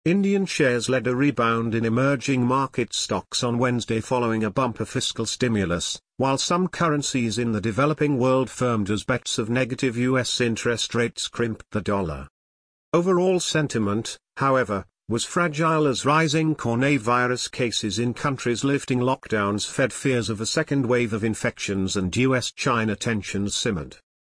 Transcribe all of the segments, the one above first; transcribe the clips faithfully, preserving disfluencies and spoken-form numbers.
Indian shares led a rebound in emerging market stocks on Wednesday following a bumper fiscal stimulus, while some currencies in the developing world firmed as bets of negative U S interest rates crimped the dollar. Overall sentiment, however, was fragile as rising coronavirus cases in countries lifting lockdowns fed fears of a second wave of infections and U S China tensions simmered.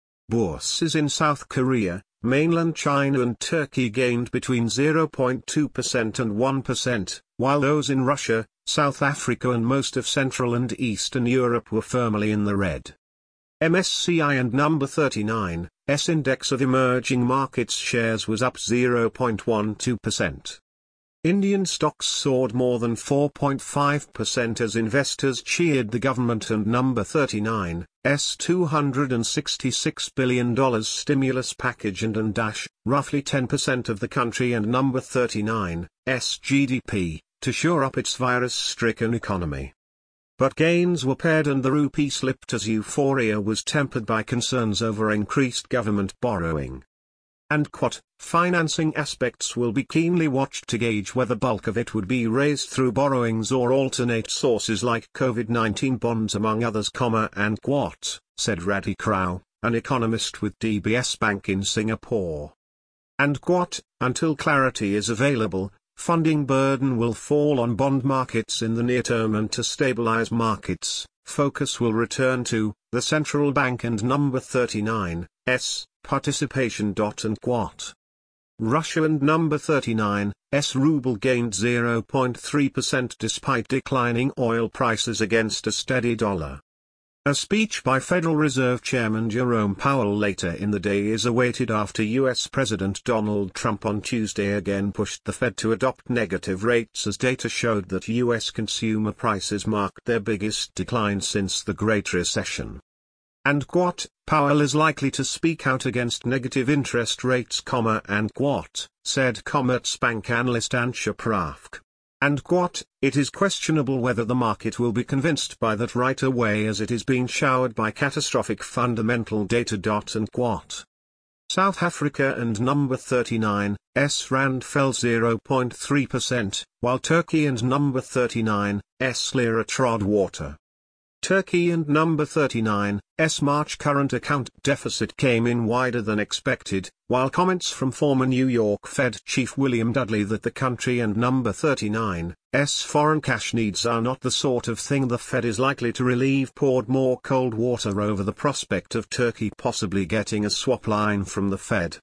Bourses in South Korea, mainland China and Turkey gained between zero point two percent and one percent, while those in Russia, South Africa and most of Central and Eastern Europe were firmly in the red. M S C I and number thirty-nine, S index of emerging markets shares was up zero point one two percent. Indian stocks soared more than four point five percent as investors cheered the government and number thirty-nine, S two hundred sixty-six billion dollars stimulus package and and dash, roughly ten percent of the country and number thirty-nine, S G D P, to shore up its virus-stricken economy. But gains were pared and the rupee slipped as euphoria was tempered by concerns over increased government borrowing. And quote, financing aspects will be keenly watched to gauge whether bulk of it would be raised through borrowings or alternate sources like COVID nineteen bonds among others, comma, and quote, said Radhi Krau, an economist with D B S Bank in Singapore. And quote, until clarity is available, funding burden will fall on bond markets in the near term, and to stabilize markets, focus will return to the central bank and number thirty-nine, S, participation. And quote. Russia and number thirty-nine, S ruble gained zero point three percent despite declining oil prices against a steady dollar. A speech by Federal Reserve Chairman Jerome Powell later in the day is awaited after U S President Donald Trump on Tuesday again pushed the Fed to adopt negative rates as data showed that U S consumer prices marked their biggest decline since the Great Recession. And quote, Powell is likely to speak out against negative interest rates, comma, and quote, said Commerzbank analyst Ansha Prafk. And quote, it is questionable whether the market will be convinced by that right away as it is being showered by catastrophic fundamental data. And quote. South Africa and number thirty-nine, S rand fell zero point three percent, while Turkey and number thirty-nine, S lira trod water. Turkey and number thirty-nine, S March current account deficit came in wider than expected, while comments from former New York Fed Chief William Dudley that the country and number thirty-nine, S foreign cash needs are not the sort of thing the Fed is likely to relieve poured more cold water over the prospect of Turkey possibly getting a swap line from the Fed.